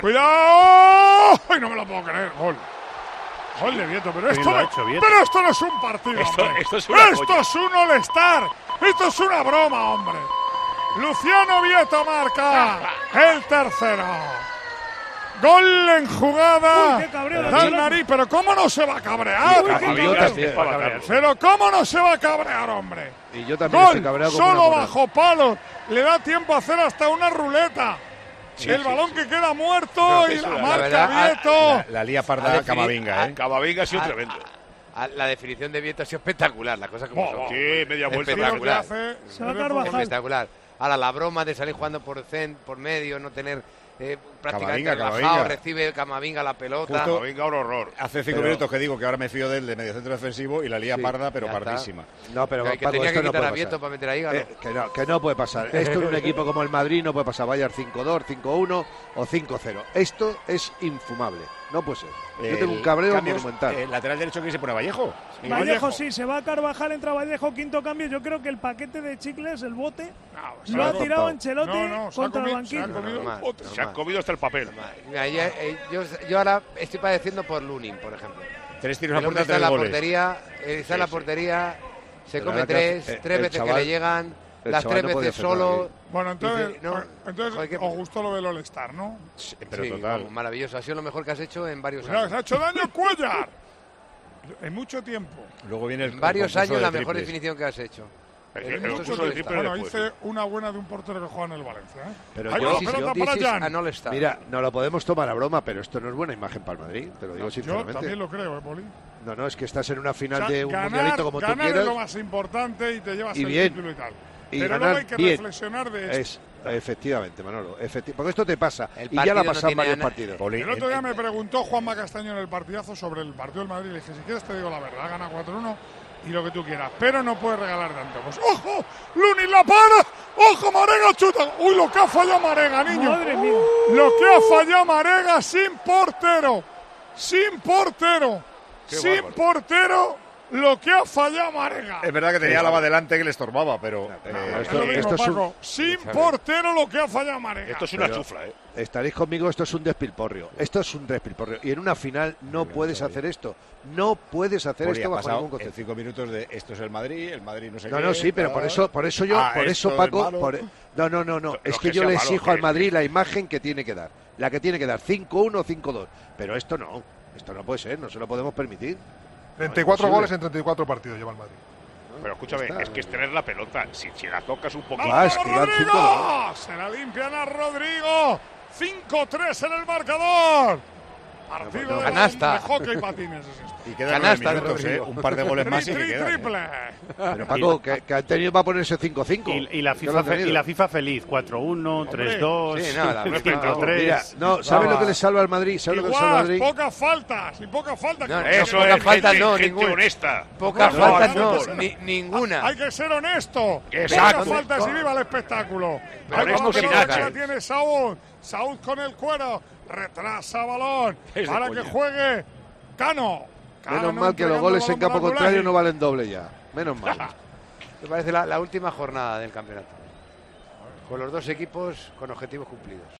¡Cuidado! ¡Ay, no me lo puedo creer! Gol. Gol de Vieto, pero esto, pero esto no es un partido. Esto es un All-Star. Esto es una broma, hombre. Luciano Vieto marca el tercero. Gol en jugada. Uy, qué cabreo, Dalmarí, pero ¿cómo no se va a cabrear? Pero ¿cómo no se va a cabrear, hombre? Y yo también estoy cabreado como solo una bajo palos. Le da tiempo a hacer hasta una ruleta. El balón que queda muerto y la marca Vieto. La lía parda Camavinga, Camavinga ha sido tremendo. La definición de Vieto ha sido espectacular, la cosa como son. Sí, media vuelta. Espectacular. Se va a Carvajal. Espectacular. Ahora la broma de salir jugando por medio, no tener prácticamente Camavinga. relajado, recibe Camavinga la pelota. Camavinga un horror. Hace 5 minutos que digo que ahora me fío de él de mediocentro defensivo y la lía parda, pero pardísima. No, pero que Paco, tenía que esto no quitar a puede Vieto pasar. para meter a Hígado. Que no puede pasar. Esto en un equipo como el Madrid no puede pasar. Vaya 5-2, 5-1 o 5-0. Esto es infumable. No puede ser. Yo tengo un cabreo monumental. Lateral derecho que se pone Vallejo. Vallejo sí, se va a Carvajal, entra Vallejo, quinto cambio. Yo creo que el paquete de chicles, el bote, lo ha tirado Ancelotti contra el banquillo. Se han comido hasta el papel. Yo ahora estoy padeciendo por Lunin, por ejemplo. 3 tiros a puerta, está en la 3 goles. portería, está en la portería, se Pero come ahora 3 el veces chaval, que le llegan, las 3 no veces solo. Bueno, entonces, Joder, os gustó lo del All-Star, ¿no? Sí, pero sí, total. Maravilloso, ha sido lo mejor que has hecho en varios Cuidado, años. se ha hecho daño Cuellar. En mucho tiempo. Luego viene el En varios concurso años de la mejor triples. definición que has hecho. El Mucho concurso de triple Bueno, después. hice una buena de un portero que juega en el Valencia. Pero Ahí yo- va sí, la pelota This para is Jan. an all-star. Mira, no lo podemos tomar a broma, pero esto no es buena imagen para el Madrid. Te lo digo Yo sinceramente. también lo creo, Poli. No, es que estás en una final O sea, de un mundialito como tú ganar es quieras. lo más importante y te llevas Y el bien. título y tal. Y Pero ganar luego hay que bien. reflexionar de esto. Efectivamente, Manolo. Porque esto te pasa. El Y ya la partido no pasado en tiene varios ana- partidos. Poli, El otro día me preguntó Juanma Castaño en el partidazo sobre el partido del Madrid. Le dije, si quieres te digo la verdad, gana 4-1 y lo que tú quieras, pero no puedes regalar tanto. Pues ¡ojo! ¡Lunin la para! ¡Ojo, Marega chuta! ¡Uy, lo que ha fallado Marega, niño! Madre mía. Lo que ha fallado Marega sin portero. Sin portero. Qué Sin bárbaro. portero. Lo que ha fallado Marega. es verdad que tenía Álava delante que le estorbaba, pero Es lo mismo, esto es un- Paco. Sin portero lo que ha fallado Marega. Esto es una Pero- chufla, ¿eh? Estaréis conmigo, esto es un despilporrio. Esto es un despilporrio. Y en una final no puedes hacer esto. No puedes hacer Poli, esto ha bajo pasado ningún en concepto. 5 minutos de esto es el Madrid no sé qué. No, sí, pero por eso yo, por esto eso es Paco, malo. no, es que que yo sea le malo, exijo que- al Madrid la imagen que tiene que dar, la que tiene que dar 5-1 o 5-2, pero esto no puede ser, no se lo podemos permitir. 34 No es goles en 34 partidos lleva el Madrid. Pero escúchame, está. es que es tener la pelota. Si la tocas un poquito. Ah, es que iban Rodrigo. 5-2. Se la limpian a Rodrigo. 5-3 en el marcador. Partido de Canasta. hockey y patines es esto. Y queda Canasta 9 de minutos, Rodrigo. un par de goles más y que queda. Triple. Pero Paco, que han tenido para ponerse 5-5. Y la ¿Qué lo han tenido? FIFA feliz, 4-1, 3-2, sí, nada, 5-3. Mira, no, ¿sabes lo que le salva al Madrid? ¿Sabes lo que le salva al Igual, Madrid? pocas faltas y pocas faltas. No, Eso poca es falta, gente, no, gente ninguna. honesta. Pocas No, faltas no, no, no. ninguna. Hay que ser honesto. Exacto. Pocas faltas y viva el espectáculo. Pero Ahí va honesto la sin pelota que H. la tiene Saúl. Saúl con el cuero. Retrasa balón. Es de Para coña. que juegue Cano. Menos mal que los goles en campo contrario no valen doble ya. Menos mal. Me parece la última jornada del campeonato. Con los dos equipos con objetivos cumplidos.